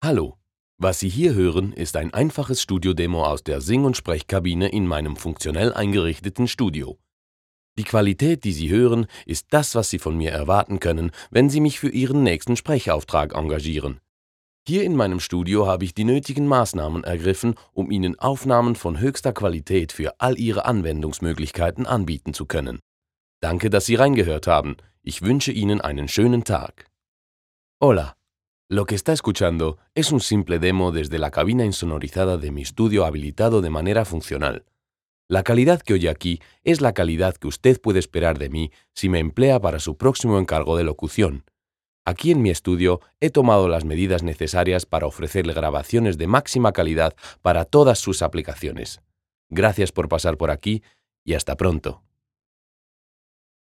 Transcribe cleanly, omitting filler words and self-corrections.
Hallo, was Sie hier hören, ist ein einfaches Studiodemo aus der Sing- und Sprechkabine in meinem funktionell eingerichteten Studio. Die Qualität, die Sie hören, ist das, was Sie von mir erwarten können, wenn Sie mich für Ihren nächsten Sprechauftrag engagieren. Hier in meinem Studio habe ich die nötigen Maßnahmen ergriffen, um Ihnen Aufnahmen von höchster Qualität für all Ihre Anwendungsmöglichkeiten anbieten zu können. Danke, dass Sie reingehört haben. Ich wünsche Ihnen einen schönen Tag. Hola. Lo que está escuchando es un simple demo desde la cabina insonorizada de mi estudio habilitado de manera funcional. La calidad que oye aquí es la calidad que usted puede esperar de mí si me emplea para su próximo encargo de locución. Aquí en mi estudio he tomado las medidas necesarias para ofrecerle grabaciones de máxima calidad para todas sus aplicaciones. Gracias por pasar por aquí y hasta pronto.